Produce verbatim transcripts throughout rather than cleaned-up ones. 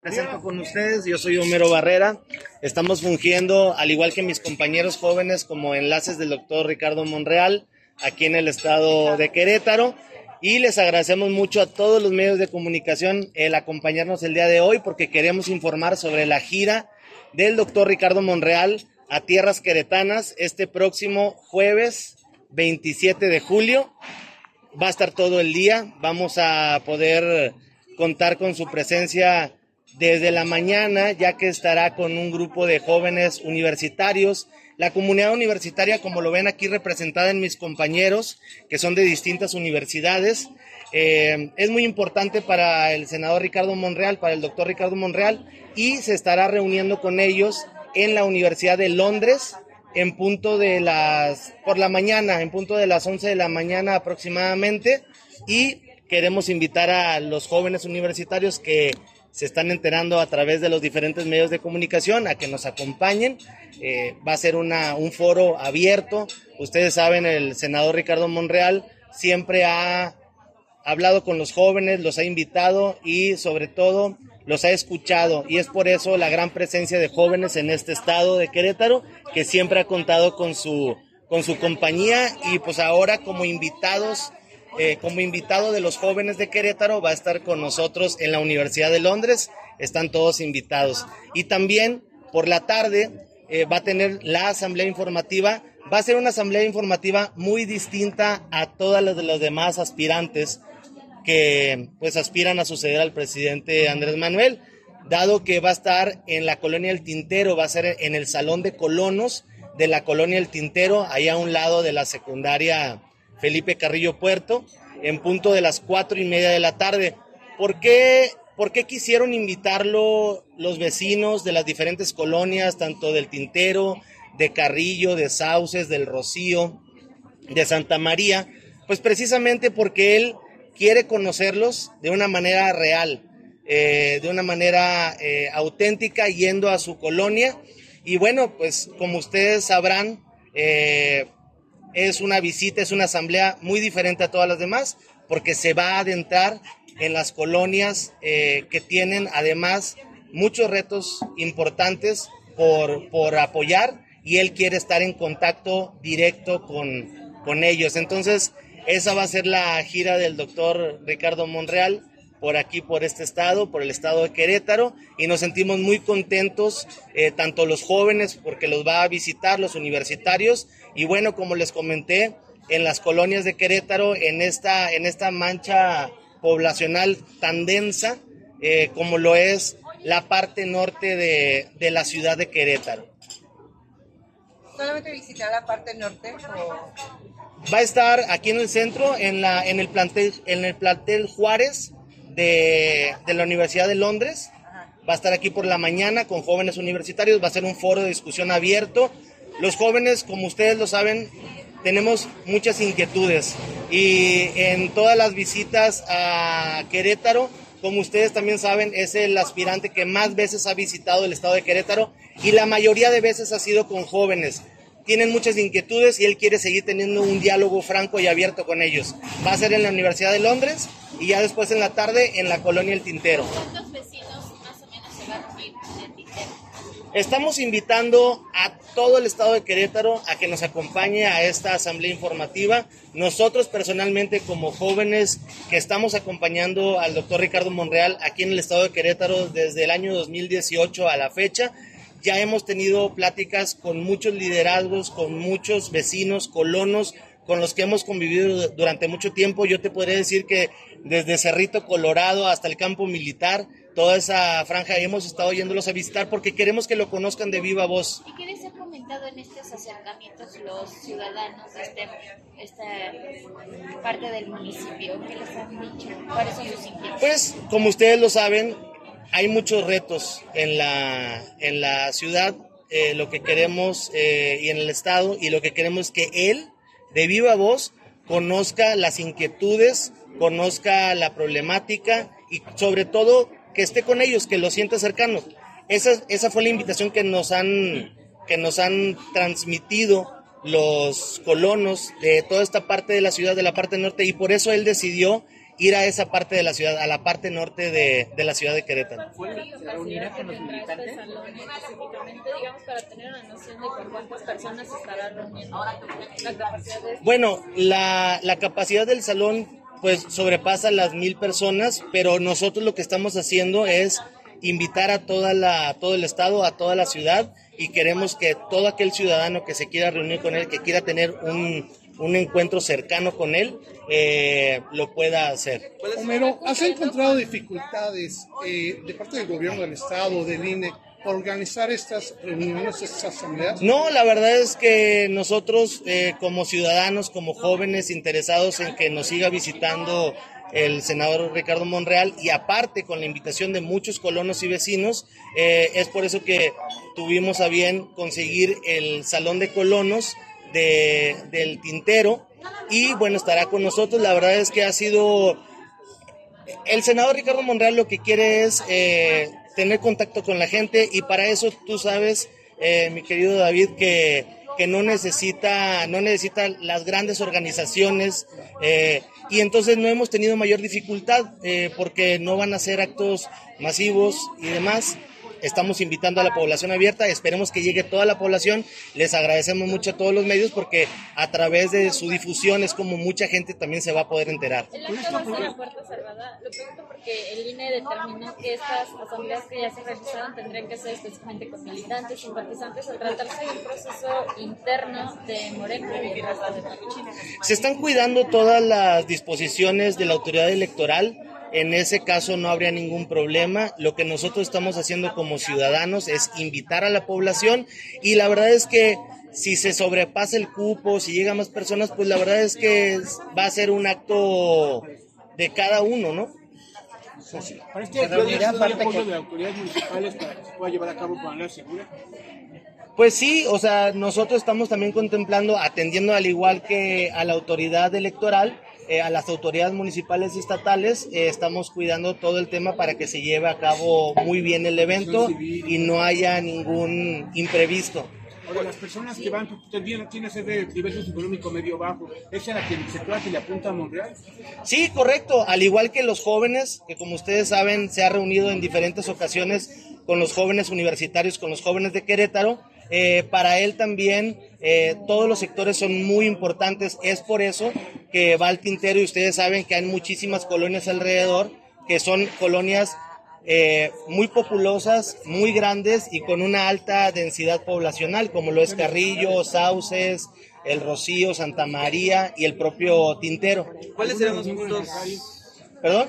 Presento con ustedes, yo soy Homero Barrera. Estamos fungiendo, al igual que mis compañeros jóvenes, como enlaces del doctor Ricardo Monreal, aquí en el estado de Querétaro. Y les agradecemos mucho a todos los medios de comunicación el acompañarnos el día de hoy, porque queremos informar sobre la gira del doctor Ricardo Monreal a tierras queretanas este próximo jueves veintisiete de julio. Va a estar todo el día, vamos a poder contar con su presencia desde la mañana, ya que estará con un grupo de jóvenes universitarios. La comunidad universitaria, como lo ven aquí representada en mis compañeros, que son de distintas universidades, eh, es muy importante para el senador Ricardo Monreal, para el doctor Ricardo Monreal, y se estará reuniendo con ellos en la Universidad de Londres, en punto de las, por la mañana, en punto de las once de la mañana aproximadamente, y queremos invitar a los jóvenes universitarios que se están enterando a través de los diferentes medios de comunicación a que nos acompañen. Eh, va a ser una, un foro abierto. Ustedes saben, el senador Ricardo Monreal siempre ha hablado con los jóvenes, los ha invitado y sobre todo los ha escuchado, y es por eso la gran presencia de jóvenes en este estado de Querétaro, que siempre ha contado con su, con su compañía. Y pues ahora como invitados Eh, como invitado de los jóvenes de Querétaro va a estar con nosotros en la Universidad de Londres. Están todos invitados. Y también por la tarde eh, va a tener la asamblea informativa. Va a ser una asamblea informativa muy distinta a todas las de los demás aspirantes que pues aspiran a suceder al presidente Andrés Manuel, dado que va a estar en la Colonia El Tintero, va a ser en el Salón de Colonos de la Colonia El Tintero, ahí a un lado de la secundaria Felipe Carrillo Puerto, en punto de las cuatro y media de la tarde. ¿Por qué, por qué quisieron invitarlo los vecinos de las diferentes colonias, tanto del Tintero, de Carrillo, de Sauces, del Rocío, de Santa María? Pues precisamente porque él quiere conocerlos de una manera real, eh, de una manera eh, auténtica, yendo a su colonia. Y bueno, pues como ustedes sabrán, eh, es una visita, es una asamblea muy diferente a todas las demás, porque se va a adentrar en las colonias eh, que tienen además muchos retos importantes por, por apoyar, y él quiere estar en contacto directo con, con ellos. Entonces, esa va a ser la gira del doctor Ricardo Monreal por aquí, por este estado, por el estado de Querétaro, y nos sentimos muy contentos, eh, tanto los jóvenes, porque los va a visitar, los universitarios, y bueno, como les comenté, en las colonias de Querétaro, en esta, en esta mancha poblacional tan densa, eh, como lo es la parte norte de, de la ciudad de Querétaro. ¿Solamente visitar la parte norte o...? Va a estar aquí en el centro, en, la, en, el, plantel, en el plantel Juárez, De, de la Universidad de Londres. Va a estar aquí por la mañana con jóvenes universitarios. Va a ser un foro de discusión abierto. Los jóvenes, como ustedes lo saben, tenemos muchas inquietudes, y en todas las visitas a Querétaro, como ustedes también saben, es el aspirante que más veces ha visitado el estado de Querétaro, y la mayoría de veces ha sido con jóvenes. Tienen muchas inquietudes y él quiere seguir teniendo un diálogo franco y abierto con ellos. Va a ser en la Universidad de Londres y ya después en la tarde en la Colonia El Tintero. ¿Cuántos vecinos más o menos se van a reunir en El Tintero? Estamos invitando a todo el estado de Querétaro a que nos acompañe a esta asamblea informativa. Nosotros personalmente, como jóvenes que estamos acompañando al doctor Ricardo Monreal aquí en el estado de Querétaro desde el año dos mil dieciocho a la fecha, ya hemos tenido pláticas con muchos liderazgos, con muchos vecinos, colonos, con los que hemos convivido durante mucho tiempo. Yo te podría decir que desde Cerrito Colorado hasta el campo militar, toda esa franja hemos estado yéndolos a visitar porque queremos que lo conozcan de viva voz. ¿Y qué les ha comentado en estos acercamientos los ciudadanos de este, esta parte del municipio? ¿Qué les han dicho? ¿Cuáles son sus inquietudes? Pues, como ustedes lo saben, hay muchos retos en la, en la ciudad, eh, lo que queremos eh, y en el estado, y lo que queremos es que él, de viva voz, conozca las inquietudes, conozca la problemática y sobre todo que esté con ellos, que lo sienta cercano. Esa, esa fue la invitación que nos han, que nos han transmitido los colonos de toda esta parte de la ciudad, de la parte norte, y por eso él decidió ir a esa parte de la ciudad, a la parte norte de, de la ciudad de Querétaro. ¿Se reunirá con los militantes? Específicamente, digamos, para tener una noción de con cuántas personas se estará reuniendo la capacidad de... Bueno, la, la capacidad del salón pues sobrepasa las mil personas, pero nosotros lo que estamos haciendo es invitar a toda la, a todo el estado, a toda la ciudad, y queremos que todo aquel ciudadano que se quiera reunir con él, que quiera tener un, un encuentro cercano con él, eh, lo pueda hacer. Homero, ¿has encontrado dificultades eh, de parte del gobierno del estado, del I N E, para organizar estas reuniones, estas asambleas? No, la verdad es que nosotros eh, como ciudadanos, como jóvenes interesados en que nos siga visitando el senador Ricardo Monreal, y aparte con la invitación de muchos colonos y vecinos, eh, es por eso que tuvimos a bien conseguir el salón de colonos de, del Tintero, y bueno, estará con nosotros. La verdad es que ha sido, el senador Ricardo Monreal lo que quiere es eh, tener contacto con la gente, y para eso tú sabes, eh, mi querido David, que, que no necesita, no necesita las grandes organizaciones, eh, y entonces no hemos tenido mayor dificultad eh, porque no van a ser actos masivos y demás. Estamos invitando a la población abierta, esperemos que llegue toda la población. Les agradecemos mucho a todos los medios porque a través de su difusión es como mucha gente también se va a poder enterar. El acto va a ser a puerta cerrada. Lo pregunto porque el I N E determinó que estas asambleas que ya se realizaron tendrían que ser específicamente con militantes, simpatizantes, al tratarse de un proceso interno de Morena y el resto de partidos. Se están cuidando todas las disposiciones de la autoridad electoral. En ese caso no habría ningún problema. Lo que nosotros estamos haciendo como ciudadanos es invitar a la población, y la verdad es que si se sobrepasa el cupo, si llegan más personas, pues la verdad es que va a ser un acto de cada uno, ¿no? ¿Para este apoyo de autoridades municipales para que se pueda llevar a cabo de manera segura? Pues sí, o sea, nosotros estamos también contemplando, atendiendo al igual que a la autoridad electoral, Eh, a las autoridades municipales y estatales, eh, estamos cuidando todo el tema para que se lleve a cabo muy bien el evento y no haya ningún imprevisto. Ahora, las personas que van, usted bien, tiene ese de nivel socioeconómico medio bajo, ¿es a la que se trata y le apunta a Monreal? Sí, correcto, al igual que los jóvenes, que como ustedes saben se ha reunido en diferentes ocasiones con los jóvenes universitarios, con los jóvenes de Querétaro. Eh, para él también eh, todos los sectores son muy importantes, es por eso que va al Tintero, y ustedes saben que hay muchísimas colonias alrededor, que son colonias eh, muy populosas, muy grandes y con una alta densidad poblacional, como lo es Carrillo, Sauces, El Rocío, Santa María y el propio Tintero. ¿Cuáles serán los puntos? ¿Perdón?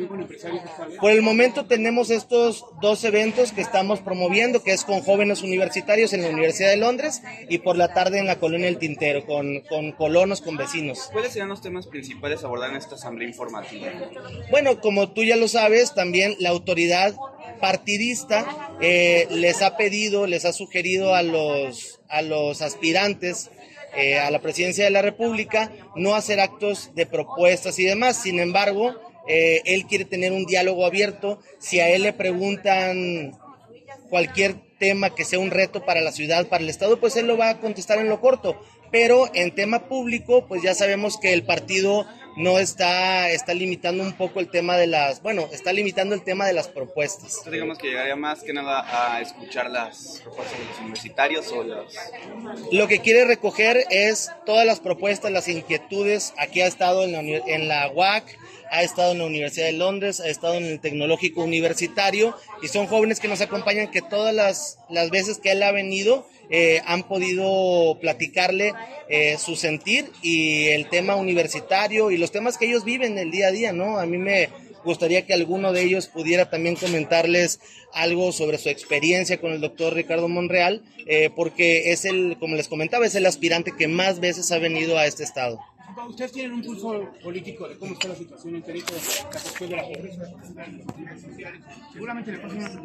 Por el momento tenemos estos dos eventos que estamos promoviendo, que es con jóvenes universitarios en la Universidad de Londres y por la tarde en la Colonia El Tintero, con, con colonos, con vecinos. ¿Cuáles serán los temas principales a abordar en esta asamblea informativa? Bueno, como tú ya lo sabes, también la autoridad partidista eh, les ha pedido, les ha sugerido a los, a los aspirantes eh, a la presidencia de la República no hacer actos de propuestas y demás. Sin embargo, Eh, él quiere tener un diálogo abierto. Si a él le preguntan cualquier tema que sea un reto para la ciudad, para el estado, pues él lo va a contestar en lo corto. Pero en tema público, pues ya sabemos que el partido no está, está limitando un poco el tema de las, bueno, está limitando el tema de las propuestas. Entonces digamos que llegaría más que nada a escuchar las propuestas de los universitarios o los... Lo que quiere recoger es todas las propuestas, las inquietudes. Aquí ha estado en la, en la U A C, ha estado en la Universidad de Londres, ha estado en el Tecnológico Universitario, y son jóvenes que nos acompañan, que todas las, las veces que él ha venido eh, han podido platicarle eh, su sentir y el tema universitario y los temas que ellos viven el día a día, ¿no? A mí me gustaría que alguno de ellos pudiera también comentarles algo sobre su experiencia con el doctor Ricardo Monreal, eh, porque es el, como les comentaba, es el aspirante que más veces ha venido a este estado. ¿Ustedes tienen un pulso político de cómo está la situación en Querétaro, la cuestión de la pobreza? Seguramente le pasa una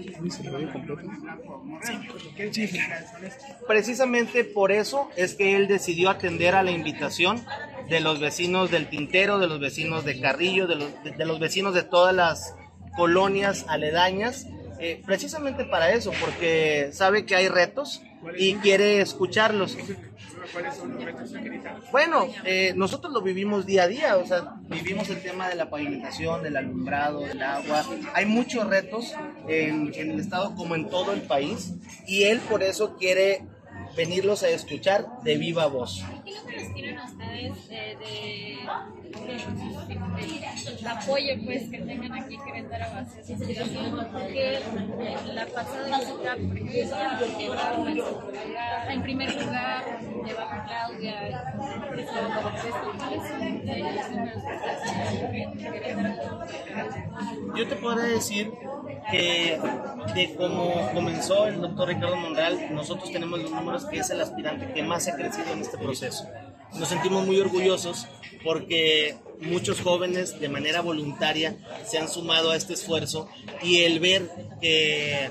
Precisamente por eso es que él decidió atender a la invitación de los vecinos del Tintero, de los vecinos de Carrillo, de los, de, de los vecinos de todas las colonias aledañas, eh, precisamente para eso, porque sabe que hay retos, y quiere escucharlos. ¿Cuáles son los retos en Querétaro? Bueno, eh, nosotros lo vivimos día a día, o sea, vivimos el tema de la pavimentación, del alumbrado, del agua. Hay muchos retos en, en el estado como en todo el país y él por eso quiere venirlos a escuchar de viva voz. ¿Qué es lo que les tienen a ustedes eh, de, de, de, de apoyo pues, que tengan aquí en Querétaro hacia esa situación? Porque en la pasada visita, por ejemplo, ya en primer lugar llevaba Claudia, ¿cuáles son los números que Querétaro? Yo te podría decir que de cómo comenzó el doctor Ricardo Monreal, nosotros tenemos los números que es el aspirante que más ha crecido en este proceso. Nos sentimos muy orgullosos porque muchos jóvenes de manera voluntaria se han sumado a este esfuerzo y el ver que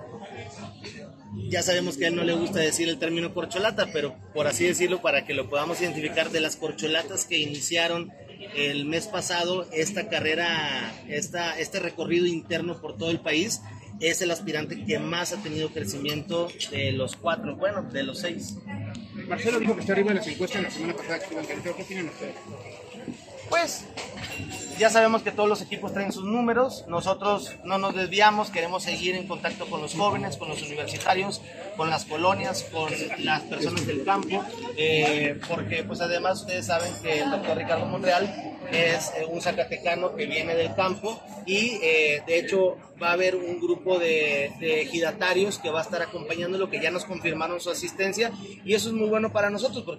ya sabemos que a él no le gusta decir el término corcholata, pero por así decirlo, para que lo podamos identificar, de las corcholatas que iniciaron el mes pasado esta carrera, esta, este recorrido interno por todo el país, es el aspirante que más ha tenido crecimiento de los cuatro, bueno, de los seis. Marcelo dijo que está arriba en las encuestas la semana pasada que estuvo en Querétaro. ¿Qué opinan ustedes? Pues ya sabemos que todos los equipos traen sus números, nosotros no nos desviamos, queremos seguir en contacto con los jóvenes, con los universitarios, con las colonias, con las personas del campo, eh, porque pues además ustedes saben que el doctor Ricardo Monreal es eh, un zacatecano que viene del campo y eh, de hecho va a haber un grupo de, de ejidatarios que va a estar acompañándolo, que ya nos confirmaron su asistencia y eso es muy bueno para nosotros porque